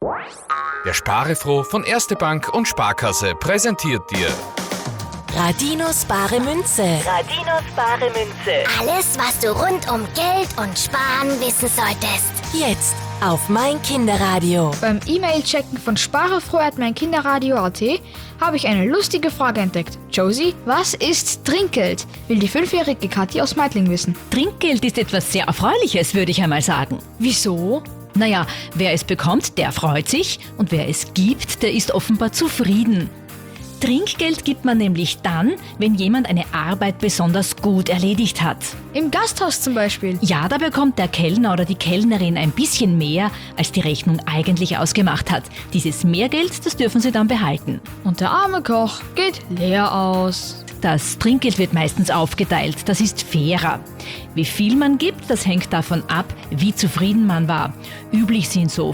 Der Sparefroh von Erste Bank und Sparkasse präsentiert dir Radinos bare Münze. Radinos bare Münze. Alles, was du rund um Geld und Sparen wissen solltest. Jetzt auf mein Kinderradio. Beim E-Mail-Checken von sparefroh@meinkinderradio.at habe ich eine lustige Frage entdeckt. Josie, was ist Trinkgeld? Will die 5-jährige Kathi aus Meidling wissen. Trinkgeld ist etwas sehr Erfreuliches, würde ich einmal sagen. Wieso? Naja, wer es bekommt, der freut sich und wer es gibt, der ist offenbar zufrieden. Trinkgeld gibt man nämlich dann, wenn jemand eine Arbeit besonders gut erledigt hat. Im Gasthaus zum Beispiel. Ja, da bekommt der Kellner oder die Kellnerin ein bisschen mehr, als die Rechnung eigentlich ausgemacht hat. Dieses Mehrgeld, das dürfen sie dann behalten. Und der arme Koch geht leer aus. Das Trinkgeld wird meistens aufgeteilt, das ist fairer. Wie viel man gibt, das hängt davon ab, wie zufrieden man war. Üblich sind so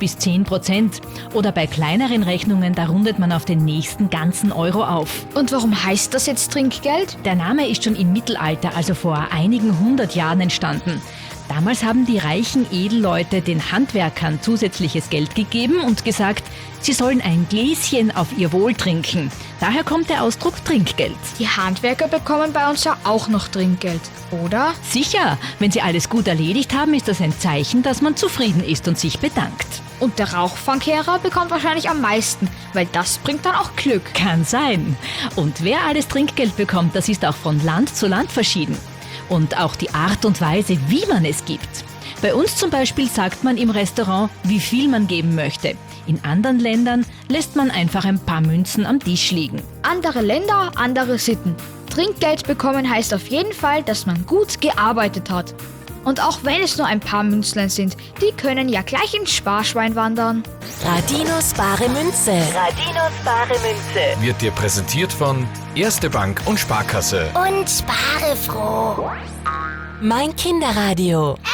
5-10%. Oder bei kleineren Rechnungen, da rundet man auf den nächsten ganzen Euro auf. Und warum heißt das jetzt Trinkgeld? Der Name ist schon im Mittelalter, also vor einigen 100 Jahren entstanden. Damals haben die reichen Edelleute den Handwerkern zusätzliches Geld gegeben und gesagt, sie sollen ein Gläschen auf ihr Wohl trinken. Daher kommt der Ausdruck Trinkgeld. Die Handwerker bekommen bei uns ja auch noch Trinkgeld, oder? Sicher, wenn sie alles gut erledigt haben, ist das ein Zeichen, dass man zufrieden ist und sich bedankt. Und der Rauchfangkehrer bekommt wahrscheinlich am meisten, weil das bringt dann auch Glück. Kann sein. Und wer alles Trinkgeld bekommt, das ist auch von Land zu Land verschieden. Und auch die Art und Weise, wie man es gibt. Bei uns zum Beispiel sagt man im Restaurant, wie viel man geben möchte. In anderen Ländern lässt man einfach ein paar Münzen am Tisch liegen. Andere Länder, andere Sitten. Trinkgeld bekommen heißt auf jeden Fall, dass man gut gearbeitet hat. Und auch wenn es nur ein paar Münzlein sind, die können ja gleich ins Sparschwein wandern. Radinos bare Münze. Radinos bare Münze. wird dir präsentiert von Erste Bank und Sparkasse. Und spare froh. Mein Kinderradio.